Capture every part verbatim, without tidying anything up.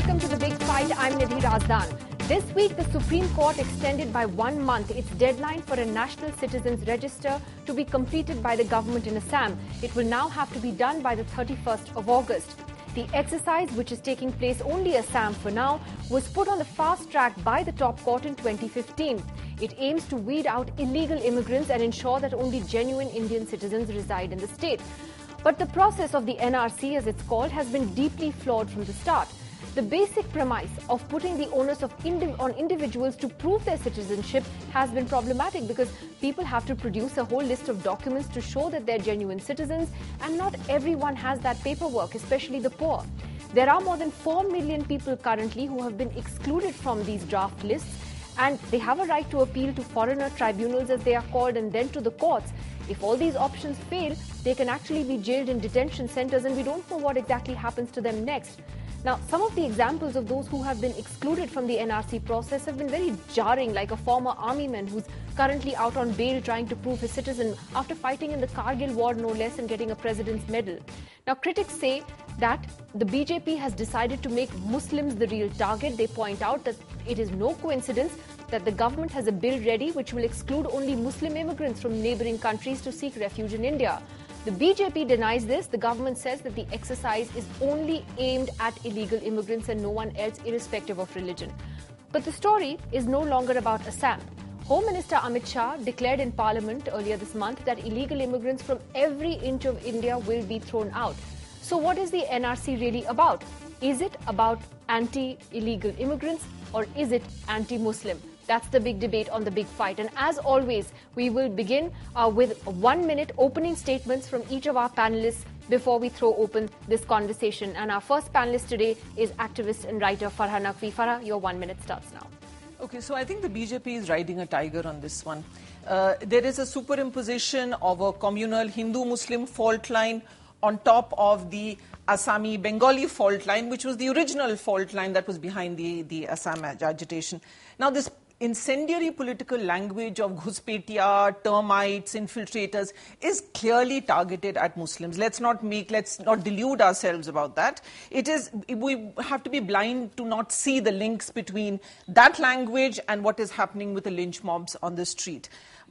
welcome to The Big Fight. I'm Nidhi Razdan. This week, the Supreme Court extended by one month its deadline for a National Citizens Register to be completed by the government in Assam. It will now have to be done by the thirty-first of August. The exercise, which is taking place only Assam for now, was put on the fast track by the top court in twenty fifteen. It aims to weed out illegal immigrants and ensure that only genuine Indian citizens reside in the state. But the process of the N R C, as it's called, has been deeply flawed from the start. The basic premise of putting the onus of indiv- on individuals to prove their citizenship has been problematic because people have to produce a whole list of documents to show that they're genuine citizens, and not everyone has that paperwork, especially the poor. There are more than four million people currently who have been excluded from these draft lists, and they have a right to appeal to foreigner tribunals, as they are called, and then to the courts. If all these options fail, they can actually be jailed in detention centers, and we don't know what exactly happens to them next. Now, some of the examples of those who have been excluded from the N R C process have been very jarring, like a former army man who's currently out on bail trying to prove his citizen after fighting in the Kargil war, no less, and getting a President's Medal. Now, critics say that the B J P has decided to make Muslims the real target. They point out that it is no coincidence that the government has a bill ready which will exclude only Muslim immigrants from neighbouring countries to seek refuge in India. The B J P denies this. The government says that the exercise is only aimed at illegal immigrants and no one else, irrespective of religion. But the story is no longer about Assam. Home Minister Amit Shah declared in Parliament earlier this month that illegal immigrants from every inch of India will be thrown out. So what is the N R C really about? Is it about anti-illegal immigrants or is it anti-Muslim? That's the big debate on The Big Fight. And as always, we will begin uh, with one-minute opening statements from each of our panelists before we throw open this conversation. And our first panelist today is activist and writer Farah Naqvi. Farah, your one minute starts now. Okay, so I think the B J P is riding a tiger on this one. Uh, there is a superimposition of a communal Hindu-Muslim fault line on top of the Assami Bengali fault line, which was the original fault line that was behind the, the Assam agitation. Now, this incendiary political language of Ghuspetia, termites, infiltrators is clearly targeted at Muslims. Let's not make, let's not delude ourselves about that. It is, we have to be blind to not see the links between that language and what is happening with the lynch mobs on the street.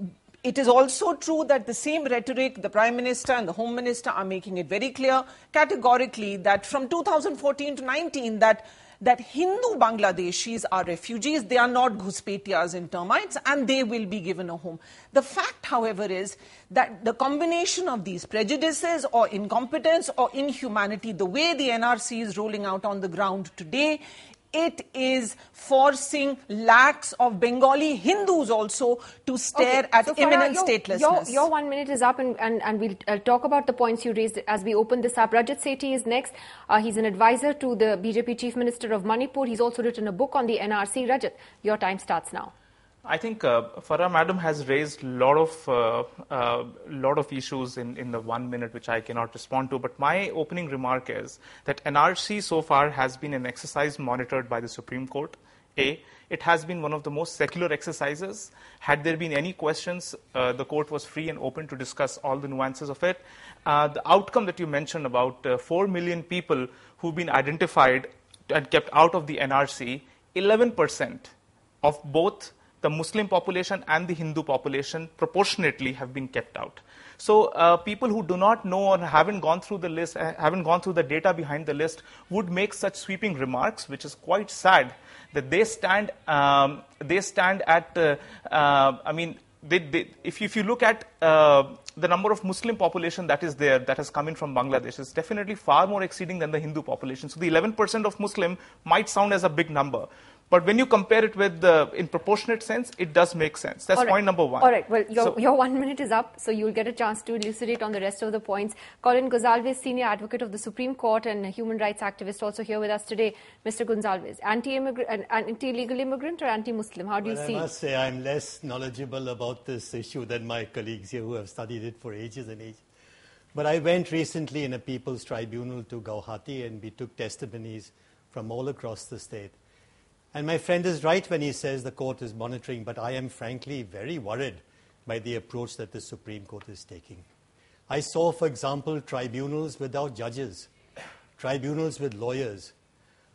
It is also true that the same rhetoric, the Prime Minister and the Home Minister are making it very clear categorically that from two thousand fourteen to nineteen that that Hindu Bangladeshis are refugees. They are not Ghuspetias and termites, and they will be given a home. The fact, however, is that the combination of these prejudices or incompetence or inhumanity, the way the N R C is rolling out on the ground today, it is forcing lakhs of Bengali Hindus also to stare okay, at so imminent your, statelessness. Your, your one minute is up, and, and, and we'll uh, talk about the points you raised as we open this up. Rajat Sethi is next. Uh, he's an advisor to the B J P Chief Minister of Manipur. He's also written a book on the N R C. Rajat, your time starts now. I think uh, Farah Madam has raised a lot of uh, uh, lot of issues in, in the one minute which I cannot respond to. But my opening remark is that N R C so far has been an exercise monitored by the Supreme Court. A, it has been one of the most secular exercises. Had there been any questions, uh, the court was free and open to discuss all the nuances of it. Uh, the outcome that you mentioned about uh, four million people who've been identified and kept out of the N R C, eleven percent of both the Muslim population and the Hindu population proportionately have been kept out. So uh, people who do not know or haven't gone through the list, uh, haven't gone through the data behind the list would make such sweeping remarks, which is quite sad that they stand, um, they stand at, uh, uh, I mean, they, they, if, you, if you look at uh, the number of Muslim population that is there, that has come in from Bangladesh, is definitely far more exceeding than the Hindu population. So the eleven percent of Muslim might sound as a big number. But when you compare it with the, in proportionate sense, it does make sense. That's right. point number one. All right. Well, your, so, your one minute is up, so you'll get a chance to elucidate on the rest of the points. Colin Gonsalves, Senior Advocate of the Supreme Court and a human rights activist, also here with us today. Mister Gonsalves, anti-immigrant, anti-illegal immigrant or anti-Muslim? How do you well, see? I must say I'm less knowledgeable about this issue than my colleagues here who have studied it for ages and ages. But I went recently in a People's Tribunal to Guwahati, and we took testimonies from all across the state. And my friend is right when he says the court is monitoring, but I am frankly very worried by the approach that the Supreme Court is taking. I saw, for example, tribunals without judges, tribunals with lawyers.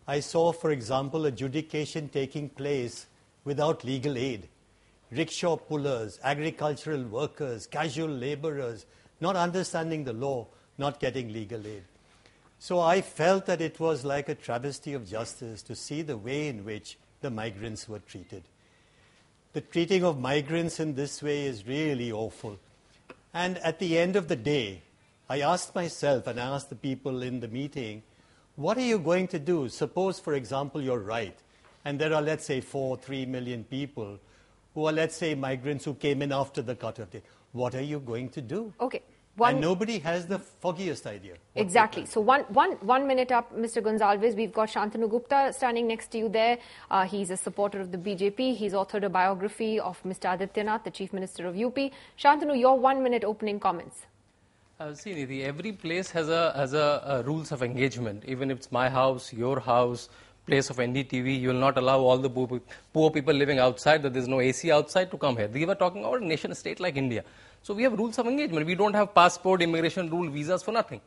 I saw, for example, adjudication taking place without legal aid. Rickshaw pullers, agricultural workers, casual laborers, not understanding the law, not getting legal aid. So I felt that it was like a travesty of justice to see the way in which the migrants were treated. The treating of migrants in this way is really awful. And at the end of the day, I asked myself and I asked the people in the meeting, what are you going to do? Suppose, for example, you're right, and there are, let's say, four, three million people who are, let's say, migrants who came in after the cut of day. What are you going to do? Okay. One, and nobody has the foggiest idea. Exactly. So one, one, one minute up, Mister Gonsalves. We've got Shantanu Gupta standing next to you there. Uh, he's a supporter of the B J P. He's authored a biography of Mister Adityanath, the Chief Minister of U P. Shantanu, your one-minute opening comments. Uh, see, Nidhi, every place has a has a, a rules of engagement. Even if it's my house, your house, place of N D T V, you will not allow all the poor, poor people living outside, that there's no A C outside, to come here. We were talking about a nation state like India. So we have rules of engagement. We don't have passport, immigration rule, visas for nothing.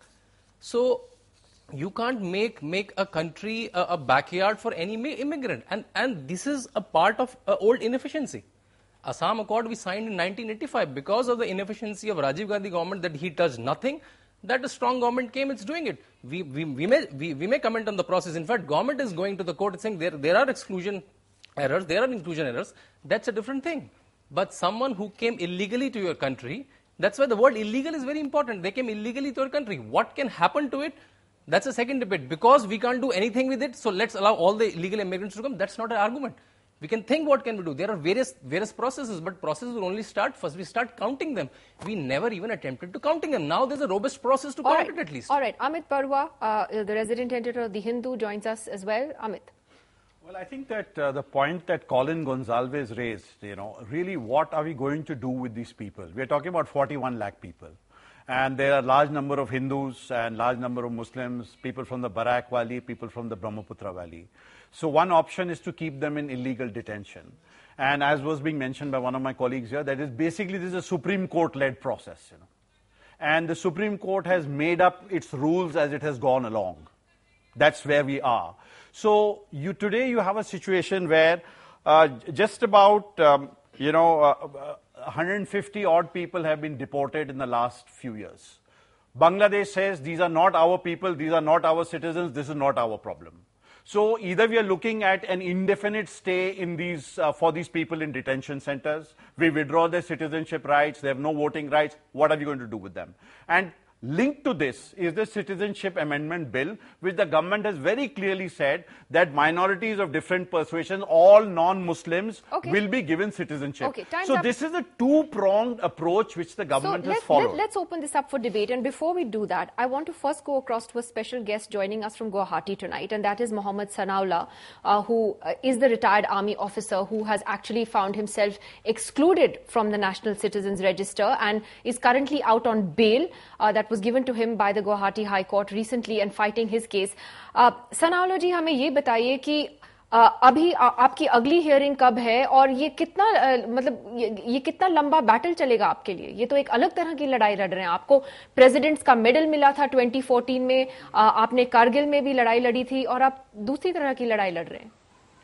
So you can't make make a country a, a backyard for any immigrant. And, and this is a part of uh, old inefficiency. Assam Accord we signed in nineteen eighty-five because of the inefficiency of Rajiv Gandhi government, that he touched nothing. That a strong government came, it's doing it. We, we, we, may, we, we may comment on the process. In fact, government is going to the court and saying there, there are exclusion errors, there are inclusion errors. That's a different thing. But someone who came illegally to your country, that's why the word illegal is very important. They came illegally to your country. What can happen to it? That's a second debate. Because we can't do anything with it, so let's allow all the illegal immigrants to come. That's not an argument. We can think what can we do. There are various various processes, but processes will only start first. We start counting them. We never even attempted to counting them. Now there's a robust process to All count right. it at least. All right. Amit Barua, uh, the resident editor of The Hindu, joins us as well. Amit. Well, I think that uh, the point that Colin Gonsalves raised, you know, really what are we going to do with these people? We're talking about forty-one lakh people. And there are a large number of Hindus and large number of Muslims, people from the Barak Valley, people from the Brahmaputra Valley. So one option is to keep them in illegal detention. And as was being mentioned by one of my colleagues here, that is basically this is a Supreme Court-led process. You know. And the Supreme Court has made up its rules as it has gone along. That's where we are. So you, today you have a situation where uh, just about, um, you know, uh, uh, one hundred fifty odd people have been deported in the last few years. Bangladesh says these are not our people, these are not our citizens, this is not our problem. So either we are looking at an indefinite stay in these, uh, for these people in detention centers, we withdraw their citizenship rights, they have no voting rights, what are we going to do with them? And linked to this is the Citizenship Amendment Bill, which the government has very clearly said that minorities of different persuasions, all non-Muslims, okay. will be given citizenship. Okay, time's so up. This is a two-pronged approach which the government so has let, followed. Let, let's open this up for debate. And before we do that, I want to first go across to a special guest joining us from Guwahati tonight, and that is Mohammad Sanaullah, uh, who uh, is the retired army officer who has actually found himself excluded from the National Citizens Register and is currently out on bail uh, that was given to him by the Guwahati High Court recently and fighting his case. Uh, Sanaullah ji, हमें ये बताइए कि uh, अभी uh, आपकी अगली hearing कब है और ये कितना uh, मतलब ये, ये कितना लंबा बैटल चलेगा आपके लिए? ये तो एक अलग तरह की लड़ाई लड़ रहे हैं. आपको प्रेसिडेंट्स का मेडल मिला था twenty fourteen में, uh, आपने कारगिल में भी लड़ाई लड़ी थी और आप दूसरी तरह की लड़ाई लड़ रहे हैं.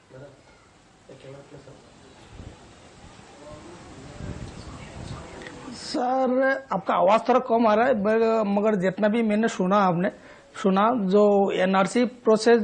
सर आपका आवाज थोड़ा कम आ रहा है, मगर जितना भी मैंने सुना आपने सुना जो एनआरसी प्रोसेस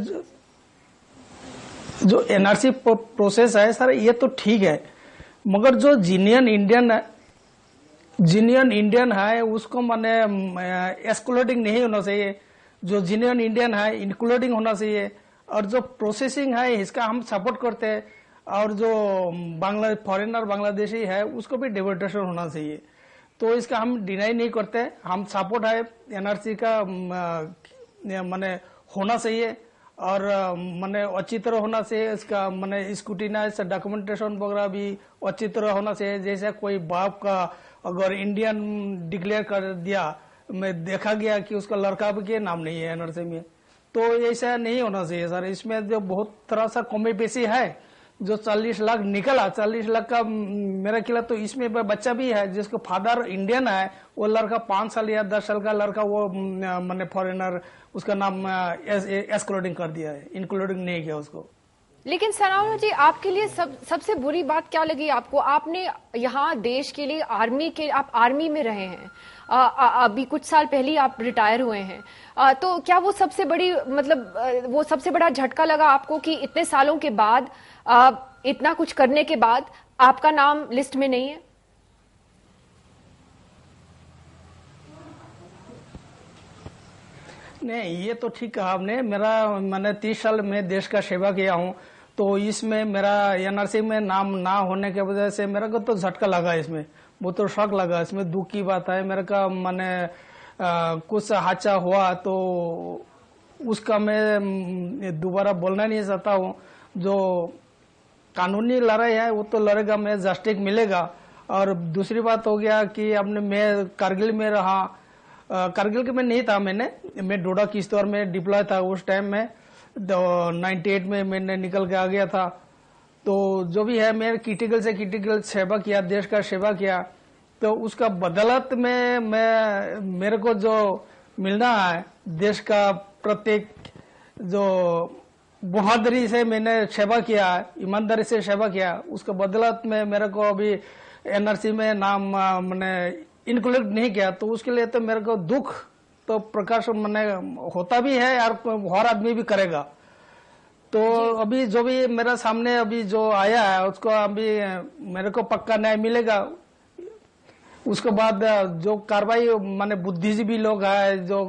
जो एनआरसी प्रोसेस है सर, ये तो ठीक है, मगर जो जीनियन इंडियन जीनियन इंडियन है उसको माने एक्सक्लूडिंग नहीं होना चाहिए. जो जीनियन इंडियन है इंक्लूडिंग होना चाहिए. और जो प्रोसेसिंग है इसका हम सपोर्ट करते हैं. और जो बांग्ला फॉरेनर बांग्लादेशी है उसको भी डिपोर्टेशन होना चाहिए. तो इसका हम डिनाई नहीं करते, हम सपोर्ट है एनआरसी का माने होना चाहिए और माने अच्छी तरह होना चाहिए. इसका माने स्क्रूटिनाइज डॉक्यूमेंटेशन वगैरह भी अच्छी तरह होना चाहिए. जैसे कोई बाप का अगर इंडियन डिक्लेयर कर दिया, में देखा गया कि उसका लड़का भी के नाम नहीं है एनआरसी में, तो ऐसा नहीं होना चाहिए सर. इसमें जो बहुत तरह सा कमी पेशी है, जो चालीस लाख निकला, चालीस लाख का मेरा ख्याल तो इसमें बच्चा भी है जिसको फादर इंडियन है, वो लड़का पांच साल या दस साल का लड़का वो मैंने फॉरेनर उसका नाम एक्सक्लूडिंग कर दिया है, इंक्लूडिंग नहीं किया उसको। लेकिन सनाउल्लाह जी, आपके लिए सब सबसे बुरी बात क्या लगी आपको? आपने यहाँ देश के लिए आर्मी के आप आर्मी में रहे हैं, आ, आ, अभी कुछ साल पहले ही आप रिटायर हुए हैं, आ, तो क्या वो सबसे बड़ी मतलब वो सबसे बड़ा झटका लगा आपको कि इतने सालों के बाद आ, इतना कुछ करने के बाद आपका नाम लिस्ट में नहीं है? नहीं, ये तो ठीक कहा आपने। मेरा मैंने तीस साल में देश का सेवा किया हूँ, तो इसमें मेरा एनआरसी में नाम ना होने की वजह से मेरे को तो झटका लगा, इसमें बहुत तो शौक लगा, इसमें दुख की बात है। मेरे का मैंने कुछ हादसा हुआ तो उसका मैं दोबारा बोलना नहीं चाहता हूँ। जो कानूनी लड़ाई है वो तो लड़ेगा, मैं जस्टिस मिलेगा। और दूसरी बात हो गया कि अपने मैं कारगिल में रहा, कारगिल के में नहीं था, मैंने मैं डोडा किश्तवाड़ में डिप्लॉय था उस टाइम में, नाइन्टी एट में मैंने निकल के आ गया था। तो जो भी है मैं क्रिटिकल से क्रिटिकल सेवा किया, देश का सेवा किया, तो उसका बदौलत में मैं मेरे को जो मिलना है देश का प्रत्येक जो बहादुरी से मैंने सेवा किया, ईमानदारी से सेवा किया, उसका बदौलत में मेरे को अभी एनआरसी में नाम मैंने इंक्लूड नहीं किया, तो उसके लिए तो मेरे को दुख तो प्रकाश मैंने होता भी है यार, हर आदमी भी करेगा। तो अभी जो भी मेरा सामने अभी जो आया है उसको अभी मेरे को पक्का न्याय मिलेगा। उसके बाद जो कार्रवाई माने बुद्धिजीवी लोग है, जो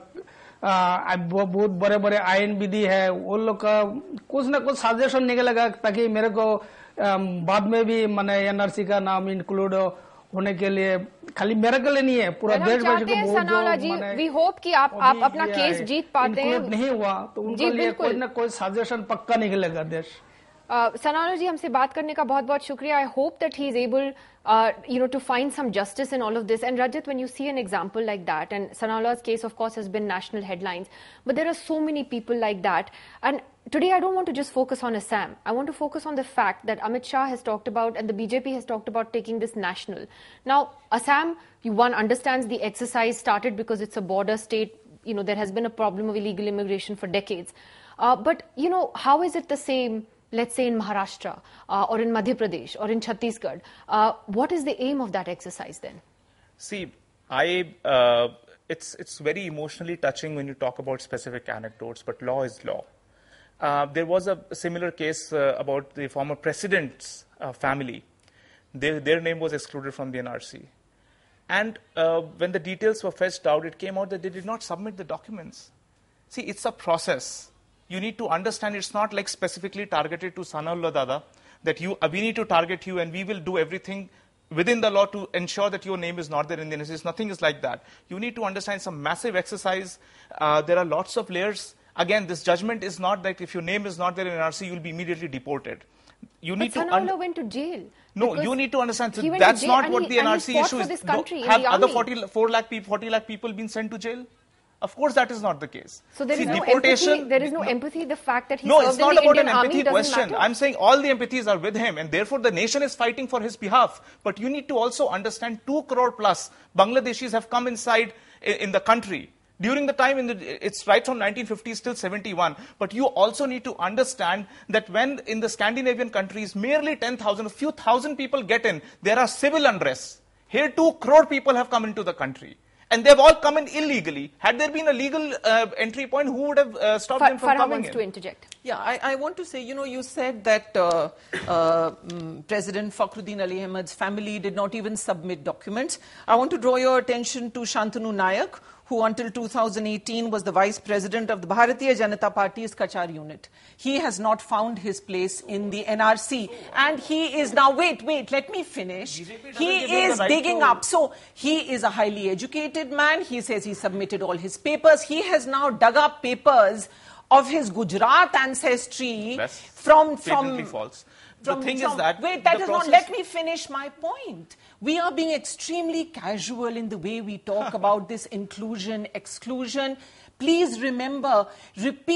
आ, बहुत बड़े बड़े आयन विधि है, वो लोग का कुछ न कुछ सजेशन निकलेगा ताकि मेरे को आ, बाद में भी माने एनआरसी का नाम इंक्लूड होने के लिए, खाली मेरे के लिए नहीं है, पूरा देशवासी को बहुत जो वी होप कि आप आप अपना केस जीत पाते हैं। नहीं हुआ तो उनके लिए कोई ना कोई सजेशन पक्का निकलेगा देश। सनाउल्लाह जी, हमसे बात करने का बहुत बहुत शुक्रिया। I hope that he is able you know to find some justice in all of this. And Rajat, when you see an example like that, and Sanaullah's case of course has been national headlines, but there are so many people like that. And today I don't want to just focus on Assam. I want to focus on the fact that Amit Shah has talked about and the B J P has talked about taking this national. Now Assam, one understands the exercise started because it's a border state. You know, there has been a problem of illegal immigration for decades. Uh, but you know, how is it the same, let's say in Maharashtra uh, or in Madhya Pradesh or in Chhattisgarh? Uh, what is the aim of that exercise then? See, I uh, it's it's very emotionally touching when you talk about specific anecdotes, but law is law. Uh, there was a similar case uh, about the former president's uh, family. Their, their name was excluded from the N R C. And uh, when the details were fetched out, it came out that they did not submit the documents. See, it's a process. You need to understand it's not like specifically targeted to Sanaulla Dada, that you, uh, we need to target you and we will do everything within the law to ensure that your name is not there in the N R C. Nothing is like that. You need to understand some massive exercise. Uh, there are lots of layers. Again, this judgment is not that if your name is not there in N R C, you'll be immediately deported. You need but Sanaulla went to jail. No, you need to understand. So that's not what the N R C issue is. Have other forty-four lakh people, forty lakh people been sent to jail? Of course, that is not the case. So there See, is no deportation, empathy. There is no empathy. The fact that he no, served it's not in the about Indian an empathy army question. doesn't matter. I'm saying all the empathies are with him, and therefore the nation is fighting for his behalf. But you need to also understand, two crore plus Bangladeshis have come inside in the country. During the time, in the, it's right from nineteen fifties till seventy-one. But you also need to understand that when in the Scandinavian countries, merely ten thousand, a few thousand people get in, there are civil unrests. Here, two crore people have come into the country. And they've all come in illegally. Had there been a legal uh, entry point, who would have uh, stopped Fa- them from Farah coming wants in? to interject. Yeah, I, I want to say, you know, you said that uh, uh, um, President Fakhruddin Ali Ahmed's family did not even submit documents. I want to draw your attention to Shantanu Nayak, who until two thousand eighteen was the vice president of the Bharatiya Janata Party's Kachar unit. He has not found his place in the N R C. And he is now, wait, wait, let me finish. He is right digging to... up. So he is a highly educated man. He says he submitted all his papers. He has now dug up papers of his Gujarat ancestry That's from... from false. From, the thing from, is that... Wait, that is process... not... Let me finish my point. We are being extremely casual in the way we talk about this inclusion, exclusion. Please remember, repeat,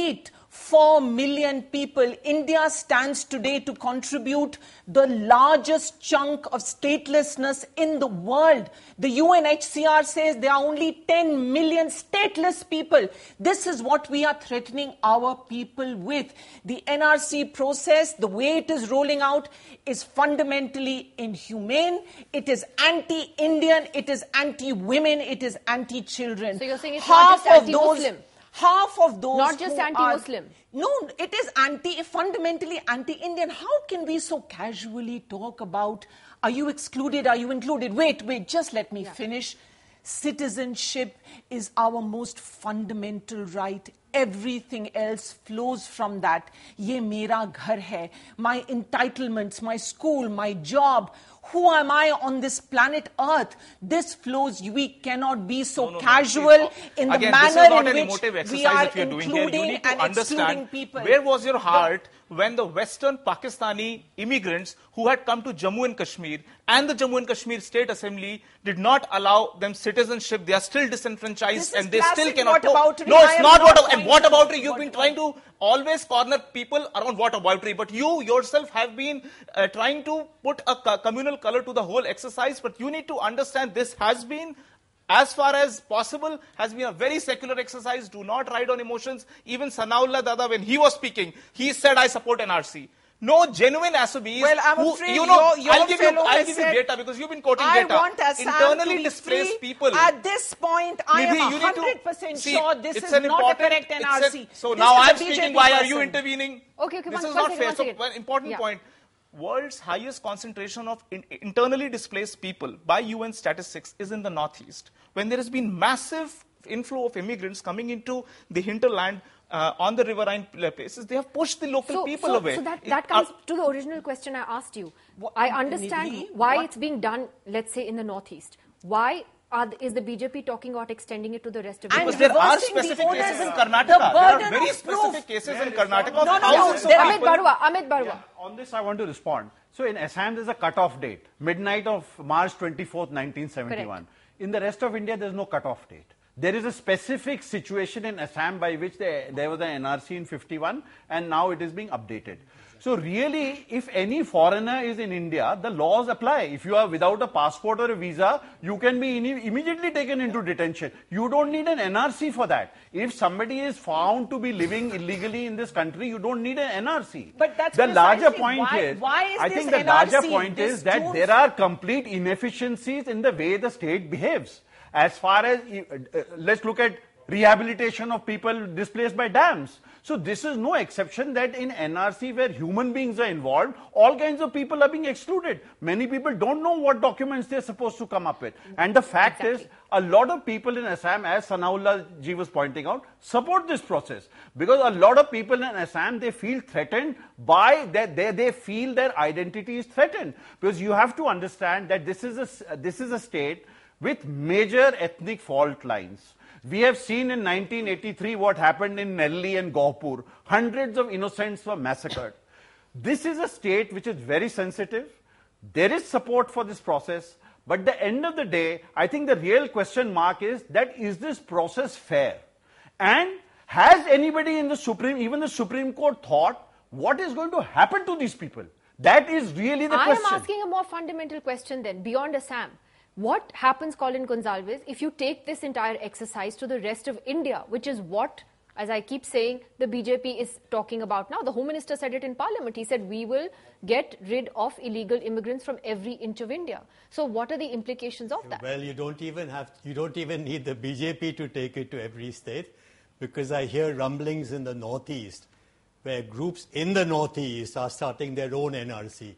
Four million people. India stands today to contribute the largest chunk of statelessness in the world. The U N H C R says there are only ten million stateless people. This is what we are threatening our people with. The N R C process, the way it is rolling out, is fundamentally inhumane. It is anti-Indian. It is anti-women. It is anti-children. So you're saying it's Half not just of those, anti-Muslim? Half of those Not just who anti-Muslim. Are, no, it is anti, fundamentally anti-Indian. How can we so casually talk about, are you excluded, are you included? Wait, wait, just let me yeah. finish. Citizenship is our most fundamental right. Everything else flows from that. Ye mera ghar hai. My entitlements, my school, my job. Who am I on this planet Earth? This flows. We cannot be so no, no, casual no, in Again, the manner in which we are including and excluding people. Where was your heart the, when the Western Pakistani immigrants who had come to Jammu and Kashmir and the Jammu and Kashmir State Assembly did not allow them citizenship? They are still disenfranchised and they still cannot. No, it's not what about. And what about it? You've been trying to always corner people around what about it, but you yourself have been uh, trying to put a communal color to the whole exercise. But you need to understand this has been, as far as possible, has been a very secular exercise. Do not ride on emotions. Even Sanaullah Dada, when he was speaking, he said, I support N R C. No genuine Assamese. Well, I'm who, afraid you know, your, your I'll give you, I'll give you said, data because you've been quoting I data. Want Assam Internally to be displaced free. people. At this point, I Nidhi, am one hundred percent see, sure this is an not a correct N R C. A, so this now I'm speaking. speaking. Why are you intervening? Okay, okay, this one, is one not second, fair. one So, second. one important yeah. point. World's highest concentration of in, internally displaced people by U N statistics is in the northeast. When there has been massive inflow of immigrants coming into the hinterland uh, on the riverine places, they have pushed the local so, people so, away. So that, that comes uh, to the original question I asked you. What, I understand Nidhi, why what? it's being done, let's say, in the northeast. Why Are, is the B J P talking about extending it to the rest of the Because there are specific the cases in Karnataka. There are very specific cases in Karnataka. No, no, no. Amit Barua, Amit Barua. Yeah, on this, I want to respond. So in Assam, there's a cut-off date, midnight of March twenty-fourth, nineteen seventy-one. Correct. In the rest of India, there's no cut-off date. There is a specific situation in Assam by which they, there was an N R C in fifty-one, and now it is being updated. So really, if any foreigner is in India, the laws apply. If you are without a passport or a visa, you can be in, immediately taken into detention. You don't need an N R C for that. If somebody is found to be living illegally in this country, you don't need an N R C. But that's the larger point why, is, why is I this think the N R C larger point is that there are complete inefficiencies in the way the state behaves. As far as, uh, let's look at rehabilitation of people displaced by dams. So this is no exception that in N R C where human beings are involved, all kinds of people are being excluded. Many people don't know what documents they're supposed to come up with. And the fact exactly. is, a lot of people in Assam, as Sanaullah ji was pointing out, support this process. Because a lot of people in Assam, they feel threatened by that, they, they feel their identity is threatened. Because you have to understand that this is a, this is a state with major ethnic fault lines. We have seen in nineteen eighty-three what happened in Nelli and Gauhpur. Hundreds of innocents were massacred. This is a state which is very sensitive. There is support for this process. But at the end of the day, I think the real question mark is that is this process fair? And has anybody in the Supreme, even the Supreme Court, thought what is going to happen to these people? That is really the I question. I am asking a more fundamental question then, beyond Assam. What happens, Colin Gonsalves, if you take this entire exercise to the rest of India, which is what, as I keep saying, the B J P is talking about now? The Home Minister said it in Parliament. He said, we will get rid of illegal immigrants from every inch of India. So what are the implications of that? Well, you don't even have, you don't even need the B J P to take it to every state, because I hear rumblings in the Northeast where groups in the Northeast are starting their own N R C.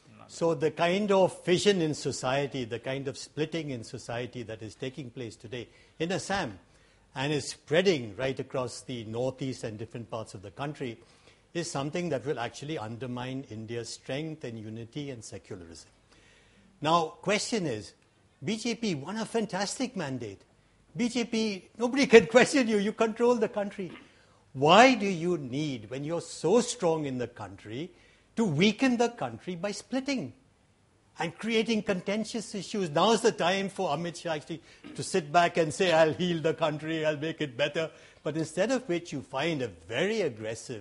So the kind of fission in society, the kind of splitting in society that is taking place today in Assam and is spreading right across the northeast and different parts of the country is something that will actually undermine India's strength and unity and secularism. Now, question is, B J P won a fantastic mandate. B J P, nobody can question you. You control the country. Why do you need, when you're so strong in the country, to weaken the country by splitting and creating contentious issues? Now's the time for Amit Shah actually to sit back and say, I'll heal the country, I'll make it better. But instead of which you find a very aggressive,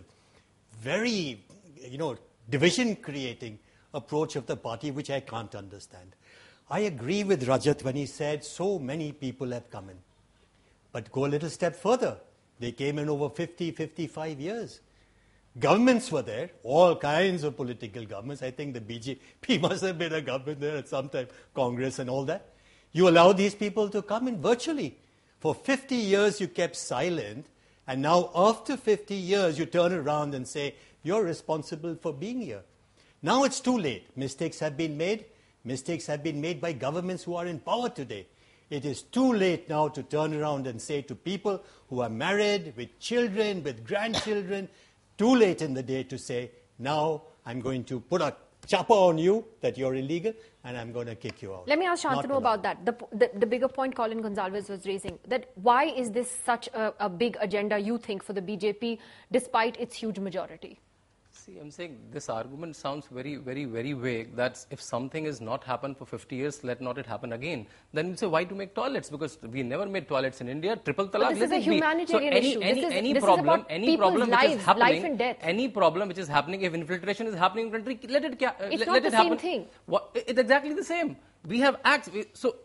very, you know, division-creating approach of the party, which I can't understand. I agree with Rajat when he said so many people have come in. But go a little step further. They came in over fifty, fifty-five years. Governments were there, all kinds of political governments. I think the B J P must have been a government there at some time, Congress and all that. You allow these people to come in virtually. For fifty years you kept silent, and now after fifty years you turn around and say, you're responsible for being here. Now it's too late. Mistakes have been made. Mistakes have been made by governments who are in power today. It is too late now to turn around and say to people who are married, with children, with grandchildren, too late in the day to say, now I'm going to put a chopper on you that you're illegal and I'm going to kick you out. Let me ask Shantanu about that. The, the, the bigger point Colin Gonsalves was raising, that why is this such a, a big agenda, you think, for the B J P, despite its huge majority? See, I'm saying this argument sounds very, very, very vague. That if something has not happened for fifty years, let not it happen again. Then we say, why to make toilets? Because we never made toilets in India. Triple talaq. But this is a humanitarian so any, issue. Any, this is, any this problem, is any problem lives, which is happening, life and death. any problem which is happening, if infiltration is happening in the country, let it, uh, it's let, not let the it same happen. thing. What, it's exactly the same. We have acts. We, so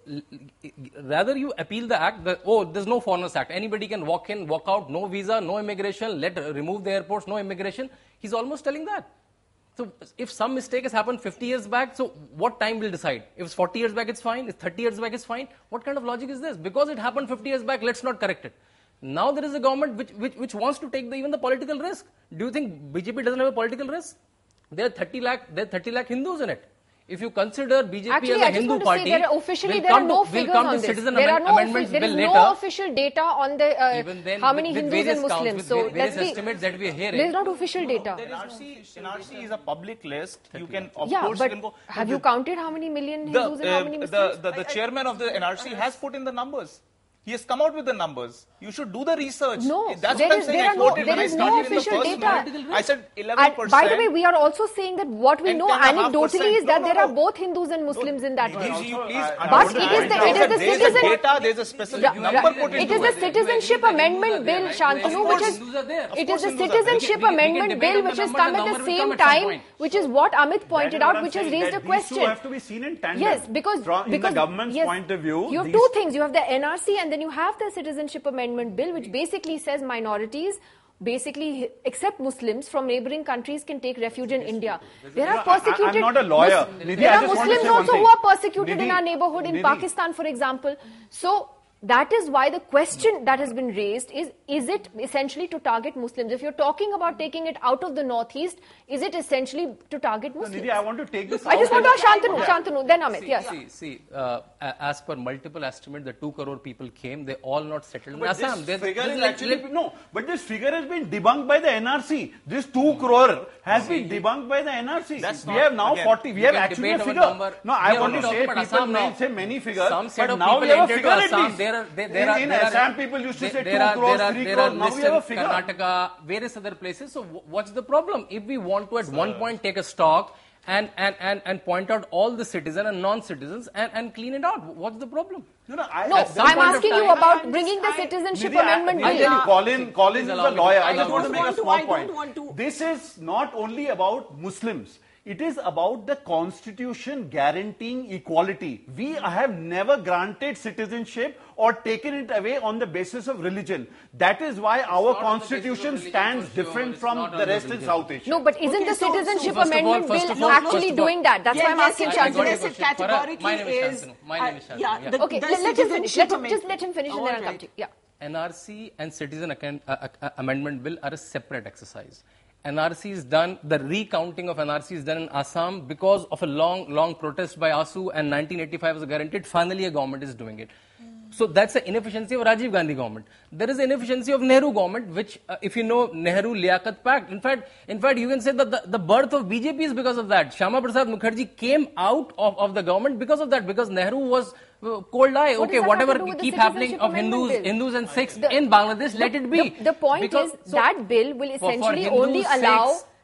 rather you appeal the act. The, oh, there's no Foreigners Act. Anybody can walk in, walk out. No visa, no immigration. Let uh, remove the airports. No immigration. He's almost telling that. So if some mistake has happened fifty years back, so what time will decide? If it's forty years back, it's fine. If thirty years back, it's fine. What kind of logic is this? Because it happened fifty years back, let's not correct it. Now there is a government which, which, which wants to take the, even the political risk. Do you think B J P doesn't have a political risk? There are thirty lakh, there are thirty lakh Hindus in it. If you consider B J P Actually, as a I just Hindu want to party, say there are officially we'll there are no to, figures we'll come on to this. Citizen There are no amendments there bill is later. no official data on the uh, Even then, how many with, with Hindus and counts, Muslims. with So various let's estimates be, that we are hearing. there is not official data. N R C, N R C is a public list. You can, of Yeah, course, but you can go. have the, you counted how many million the, Hindus and how uh, many the, Muslims? the, the chairman of the N R C has put in the numbers. He has come out with the numbers. You should do the research. No, that's there what I'm is- saying. there I are no- quoted there when I is no started in the official first data. minute. I said eleven And percent. by the way, we are also saying that what we And know ten and a half anecdotally percent. is that No, there no, are no. both Hindus and Muslims in that Please, group. you please But it is the- it is the there is citizen- a data, there is a specific Ra- number ra- put it into is the Citizenship Amendment Bill, Shantanu, which is it is the Citizenship Amendment Bill which has come at the same time, which is what Amit pointed out, which has raised a question. These two have to be seen in tandem. Yes, because From, in because the government's yes, point of view, you have these two things. You have the N R C and then you have the Citizenship Amendment Bill, which basically says minorities, basically except Muslims from neighboring countries, can take refuge in India. There are I- persecuted. I'm not a lawyer. Mus- Nidhi, there I are just want to Muslims say one also thing. who are persecuted in Nidhi, our neighborhood in Nidhi. Pakistan, for example. So that is why the question that has been raised is, is it essentially to target Muslims? If you're talking about taking it out of the Northeast, is it essentially to target No, Muslims? Nidhi, I want to take this I just out want to ask and- Shantanu, Shantanu, then Amit, See, yes. see, see uh, a- as per multiple estimates, the two crore people came, they all not settled in But Assam. this They- figure this is like- actually like- no. But this figure has been debunked by the N R C. This two crore has been debunked by the N R C. That's we not- have now again, forty. We you have can actually a debate our figure. number. No, We I are want only to say talking about people Assam may now. say many figures. Some set but of now we people have a entered figure to at Assam. least. There are, there, there in are, in there are, Assam, people used to there- say there two are, crores, there are, three there crores. are Now lists we have a in figure. Karnataka, various other places. So wh- what's the problem? If we want to at one point take a stock and, and, and, and point out all the citizens and non-citizens and, and clean it out, what's the problem? No, no, I, No, at some I'm point of asking you time- about bringing the Citizenship Nidhi, I- Amendment I'll Bill. tell you, Colin, Colin is Please a allow me to- lawyer. I I just don't want to make a want to- small I don't point. want to- This is not only about Muslims. It is about the constitution guaranteeing equality. We have never granted citizenship or taken it away on the basis of religion. That is why our not on the basis of constitution religion, stands for sure. different It's from not on the the rest in religion. South Asia. No, but isn't Okay, the so- so Citizenship first of all- Amendment first Bill of all- actually first of all- doing that? That's Yes, why I'm yes, asking yes, I got Shantanu. your yes, it question. Farah, categorically my name is is. Shantanu. My name is uh, Shantanu. yeah, Yeah. the- Okay, the let, let him finish. Citizenship Let him, just Amendment. let him finish and All then I'll come right. to you. Yeah. N R C and Citizen Account- uh, uh, Amendment Bill are a separate exercise. N R C is done, the recounting of N R C is done in Assam because of a long, long protest by A S U and nineteen eighty-five was guaranteed. Finally, a government is doing it. So that's the inefficiency of Rajiv Gandhi government. There is an inefficiency of Nehru government, which, uh, if you know, Nehru Liaquat Pact. In fact, in fact, you can say that the, the birth of B J P is because of that. Shyama Prasad Mukherjee came out of, of the government because of that, because Nehru was uh, cold eye. What Okay, does that have whatever to do with the keep happening Citizenship of Amendment Hindus, Bill? Hindus and Sikhs The- in Bangladesh, let the, it be. The, the point Because- is so- that bill will for- for essentially Hindus, only allow. Sikhs,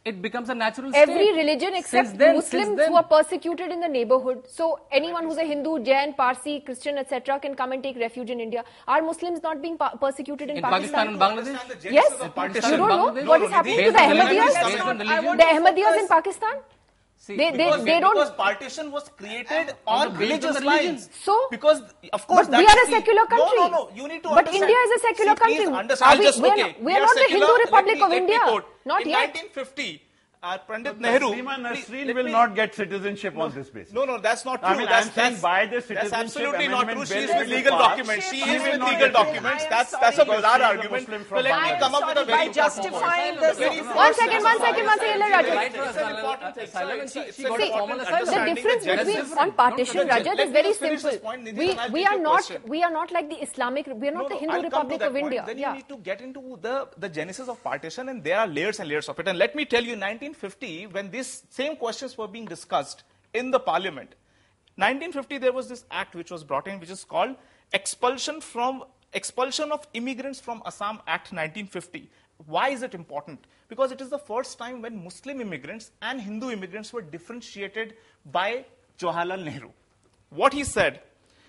it becomes a natural Every state. religion except Since then, Muslims since then. who are persecuted in the neighborhood. So anyone who's a Hindu, Jain, Parsi, Christian, et cetera can come and take refuge in India. Are Muslims not being pa- persecuted in, In Pakistan and Bangladesh? Yes. Pakistan You don't know Bangladesh? what No, is no, happening to based the on religion, Ahmadiyas? based on religion. The Ahmadiyas in Pakistan? See, They, they, Because, they don't. because partition was created on on the religious basis of religion. lines. So? because of course But we that are is a the- secular country. No, no, no. You need to But understand. India is a secular See, please country. understand. Are I'll we- just, we are okay, not- we are are not the secular. Hindu Let Republic me- of let me India. quote. Not in yet. nineteen fifty, uh, Pandit Nehru. Naseema please, Nasreen let will me- not get citizenship on this basis. No, no, that's not true. I mean, that's, I'm saying that's, by the that's Citizenship absolutely not true. Amendment She Bill is will with be legal passed. documents. She She is will with not legal get documents. it. That's I'm that's a sorry, bizarre because she's a argument. Muslim So from let me Bangladesh. come up with a By very justifying important point. the- Very One first second, one second, one second, Rajat. Right to It's an asylum, important uh, thing. asylum, It's she- a- it's she an got a important formal understanding. asylum. The Understanding difference the between genesis- on partition, No, no, Rajat, let is me very just finish simple. this point, Nidhi, We and I'll we take are your not question. we are not like the Islamic. We are not No, the no, Hindu I'll come to Republic that of point. India. Then Yeah. you need to get into the, the genesis of partition, and there are layers and layers of it. And let me tell you, in nineteen fifty, when these same questions were being discussed in the parliament, nineteen fifty there was this act which was brought in, which is called Expulsion from Expulsion of Immigrants from Assam Act nineteen fifty. Why is it important? Because it is the first time when Muslim immigrants and Hindu immigrants were differentiated by Jawaharlal Nehru. What he said,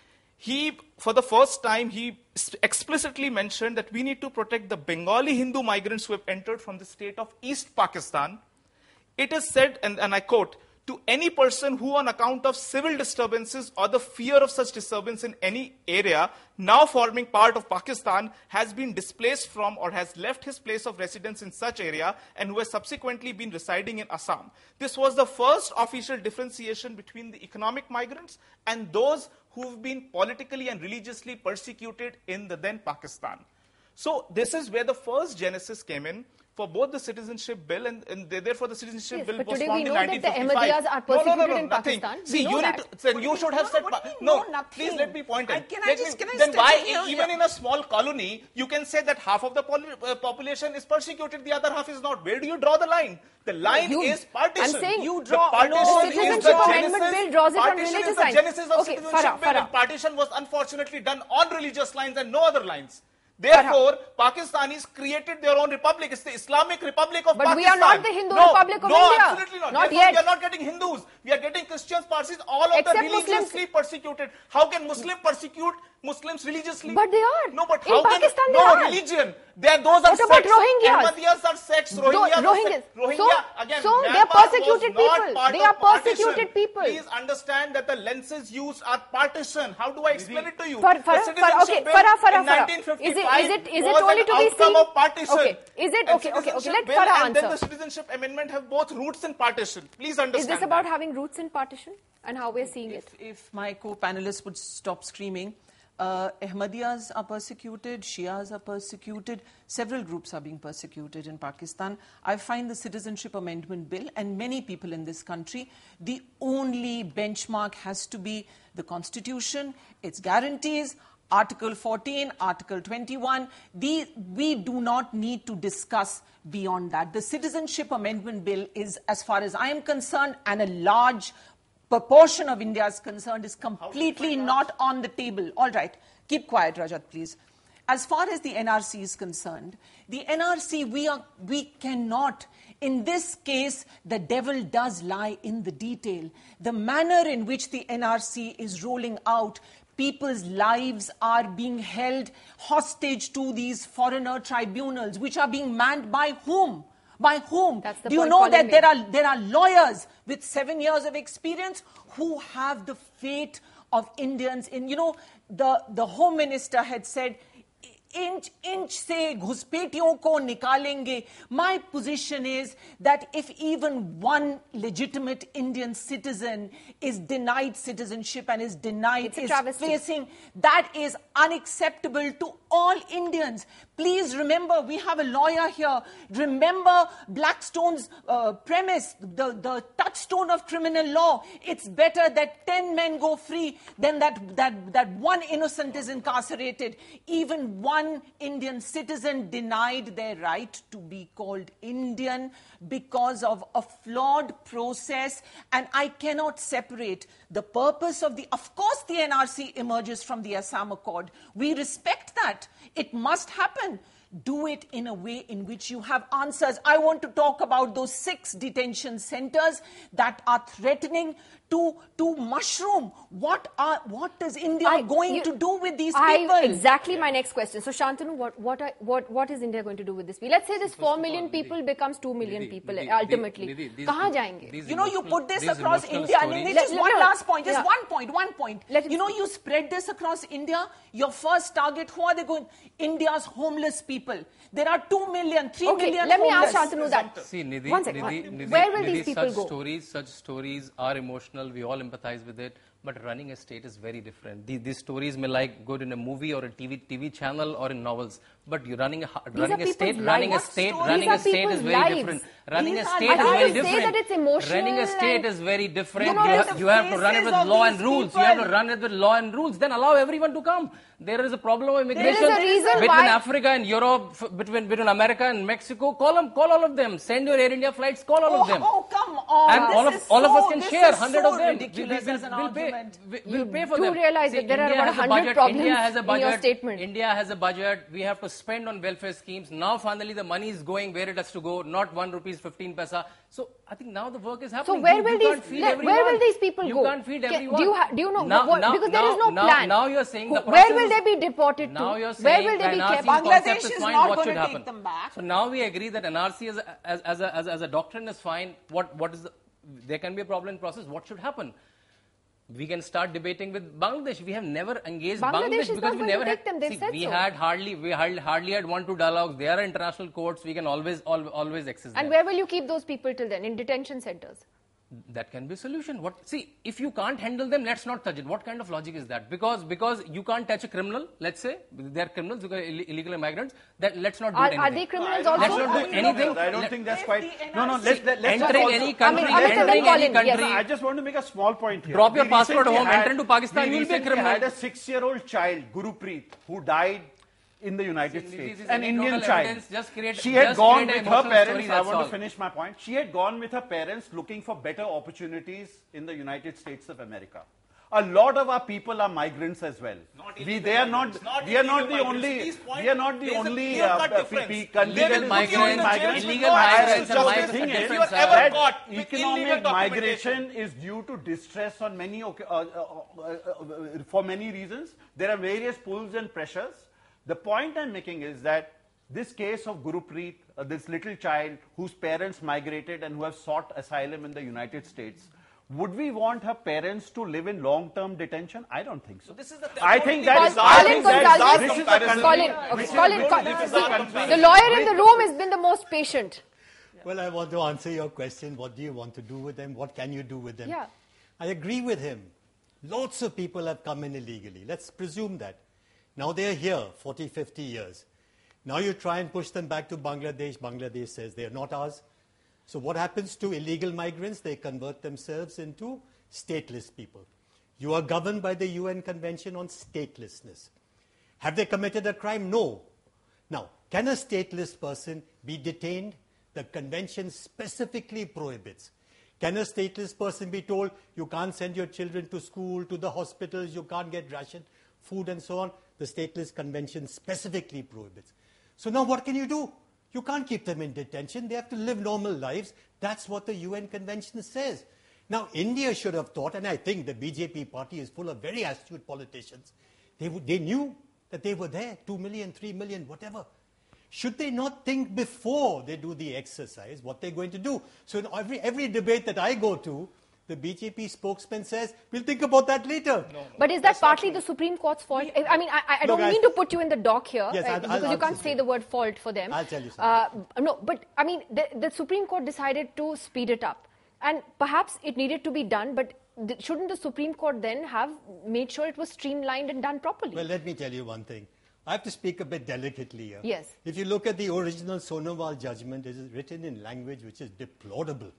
he, for the first time, he explicitly mentioned that we need to protect the Bengali Hindu migrants who have entered from the state of East Pakistan. It is said, and, and I quote, to any person who on account of civil disturbances or the fear of such disturbance in any area now forming part of Pakistan has been displaced from or has left his place of residence in such area and who has subsequently been residing in Assam. This was the first official differentiation between the economic migrants and those who've been politically and religiously persecuted in the then Pakistan. So this is where the first genesis came in for both the citizenship bill and, and therefore the citizenship Yes, bill but was today formed we in know that nineteen the fifty-five. Ahmadiyas are no, no, no, persecuted no, in nothing. Pakistan. We See, know you that. need to, then you should have No, said, what do you no, know? Nothing. please let me point I- out. can I Let just- me- can I then step why, in here? even Yeah. in a small colony, you can say that half of the pol- uh, population is persecuted, the other half is not. Where do you draw the line? The line You- is partition. I'm saying You The draw- partition no, is Citizenship the Amendment genesis- Bill draws it on partition religious is the lines. genesis of Okay, citizenship Farah, bill, Farah. and partition was unfortunately done on religious lines and no other lines. Therefore, Pakistanis created their own republic. It's the Islamic Republic of But Pakistan. we are not the Hindu no, Republic of no, India. absolutely not. Not Therefore, yet. we are not getting Hindus. We are getting Christians, Parsis, all of Except the religiously Muslims. persecuted. How can Muslim persecute Muslims religiously? But they are. No, but In how Pakistan can they no are. religion? They are, those are What about sects. Rohingyas? Ahmadiyas are sects. Tho- Rohingyas are Rohingyas. sects. Rohingya, So- again, so they are Myanmar was persecuted not people. part They of are persecuted partition. people. Please understand that the lenses used are partition. How do I explain it to you? For, The Farah, Farah, citizenship okay, bill Farah, in Farah, Farah. nineteen Is fifty-five it, is it, is it was only an to be outcome seen? of partition. Okay, is it, And okay, okay, okay, citizenship let bill Farah and then the answer. citizenship amendment have both roots in partition. Please understand Is this about that. having roots in partition and how we're seeing it? If, if my co-panelists would stop screaming, uh, Ahmadiyas are persecuted, Shias are persecuted, several groups are being persecuted in Pakistan. I find the Citizenship Amendment Bill and many people in this country, the only benchmark has to be the Constitution, its guarantees, Article fourteen, Article twenty-one. The, we do not need to discuss beyond that. The Citizenship Amendment Bill is, as far as I am concerned, and a large proportion of India is concerned, is completely not on the table. All right, keep quiet, Rajat, please. As far as the N R C is concerned, the N R C, we, are, we cannot, in this case, the devil does lie in the detail. The manner in which the N R C is rolling out, people's lives are being held hostage to these foreigner tribunals, which are being manned by whom? By whom? That's the Do you point know Colin that made. there are, there are lawyers with seven years of experience who have the fate of Indians in, you know, the, the Home Minister had said, inch inch se घुसपैठियों को निकालेंगे. My position is that if even one legitimate Indian citizen is denied citizenship and is denied, It's a is travesty. facing, that is unacceptable to all Indians. Please remember, we have a lawyer here. Remember Blackstone's uh, premise, the, the touchstone of criminal law. It's better that ten men go free than that, that, that one innocent is incarcerated. Even one Indian citizen denied their right to be called Indian because of a flawed process. And I cannot separate the purpose of the, of course the N R C emerges from the Assam Accord. We respect that. It must happen. do it in a way in which you have answers. I want to talk about those six detention centers that are threatening to, to mushroom. What are what is India I, going you, to do with these I, people? Exactly my next question. So Shantanu, what what are, what what is India going to do with this? Let's say this four million people becomes two million Nidhi, people Nidhi, ultimately. Nidhi, these, Kahan jayenge? these You know, you put this these across emotional India. stories- And Let- just let- one no, last point, just yeah. one point, one point. Let- You know, you spread this across India. Your first target, who are they going? India's homeless people. There are two million, three Okay, million let me homeless. ask Shantanu that. See, Nidhi, One second. Nidhi, One- Nidhi, Where will Nidhi, these people such go? stories, such stories are emotional. We all empathize with it. But running a state is very different. These, these stories may like good in a movie or a T V T V channel or in novels. But you're running a These running are a state, people's running a lives. state, What running stories? a These are state is people's very lives. different. Running These a are state lives. is I very would say different. that it's emotional Running a state and- is very different. You know, you, there's ha- the you have to run it faces with of law these and rules. You have to people. run it with law and rules. Then allow everyone to come. There is a problem of immigration a reason between why- Africa and Europe, f- between between America and Mexico. Call them, call all of them. Send your Air India flights. Call all Oh, of them. oh, come on. And This all of is all of so- us can this share is hundred so of them. ridiculous we, as an we'll pay, argument. we, we'll You pay for do them. realize See, that there are India about has a one hundred budget. problems India has a in your budget. statement. India has a budget. We have to spend on welfare schemes. Now finally the money is going where it has to go, not one rupees fifteen paisa. So I think now the work is happening. So where You- will you these can't feed let- where will everyone. these people you go? You can't feed Can- everyone. Do you ha- do you know Now- what, now- because there is no now- plan. Now you're saying the Who- where process will is- they be deported Now to? you're saying Where will they the be N R C kept? Bangladesh concept is fine, not what going should to happen? take them back. So now we agree that N R C as a, as, as, a, as, a, as a doctrine is fine. What, what is the, there can be a problem in process. What should happen? We can start debating with Bangladesh. We have never engaged Bangladesh Bangladesh is because not we going to never take had. them. They've See, said we so. had hardly we hardly, hardly had one two dialogues. There are international courts. We can always al- always access And them. where will you keep those people till then? In detention centers? That can be a solution. What? See, if you can't handle them, let's not touch it. What kind of logic is that? Because because you can't touch a criminal. Let's say they are criminals, because Ill- illegal immigrants. That let's not do Are, anything. are they criminals No, I don't also? Let's not do think- anything. I don't Let- think that's If quite. the No, no. N R C Let's let, let's Entering also- any I mean, country, Amit, entering then any Colin, country. yes. I just want to make a small point here. Drop your We passport recently home, had- enter into Pakistan, we you'll be a recently criminal. had a six-year-old child, Gurupreet, who died in the United See, States. this is An anecdotal Indian child. evidence, just create- she had just gone create an with her emotional parents. story, I that's want all. to finish my point. She had gone with her parents looking for better opportunities in the United States of America. A lot of our people are migrants as well. Not We, illegal they are not. migrants, not we are not the illegal only. migrants. These point- We are not the there's a only clear-cut uh, uh, difference. pe- country They that will is put you in receiving the migrants. jails with Illegal no access migrants to and justice. migrants are thing is If you are different, ever sir. that caught with economic illegal documentation, migration is due to distress on many oc- uh, uh, uh, uh, for many reasons. There are various pulls and pressures. The point I'm making is that this case of Gurupreet, uh, this little child whose parents migrated and who have sought asylum in the United States, would we want her parents to live in long-term detention? I don't think so. this is the I think that is. Colin I think that is- Gonzalez- this is a comparison. country- Colin, okay, which is- Colin, which Colin. is- this is a country- The lawyer in the room has been the most patient. Well, I want to answer your question. What do you want to do with them? What can you do with them? Yeah. I agree with him. Lots of people have come in illegally. Let's presume that. Now they're here forty, fifty years. Now you try and push them back to Bangladesh. Bangladesh says they're not ours. So what happens to illegal migrants? They convert themselves into stateless people. You are governed by the U N Convention on Statelessness. Have they committed a crime? No. Now, can a stateless person be detained? The convention specifically prohibits. Can a stateless person be told, you can't send your children to school, to the hospitals, you can't get ration, food and so on? The stateless convention specifically prohibits. So now what can you do? You can't keep them in detention. They have to live normal lives. That's what the U N Convention says. Now, India should have thought, and I think the B J P party is full of very astute politicians. They, would, they knew that they were there, two million, three million, whatever. Should they not think before they do the exercise what they're going to do? So in every, every debate that I go to, the B J P spokesman says, we'll think about that later. No, But is that partly the Supreme Court's fault? I I mean, I, I don't Look, I- mean to put you in the dock here, Yes, uh, I'll- because I'll you answer can't say you. the word fault for them. I'll tell you Uh, no, but I mean, the, the Supreme Court decided to speed it up. And perhaps it needed to be done, but th- shouldn't the Supreme Court then have made sure it was streamlined and done properly? Well, let me tell you one thing. I have to speak a bit delicately here. Yes. If you look at the original Sonowal judgment, it is written in language which is deplorable.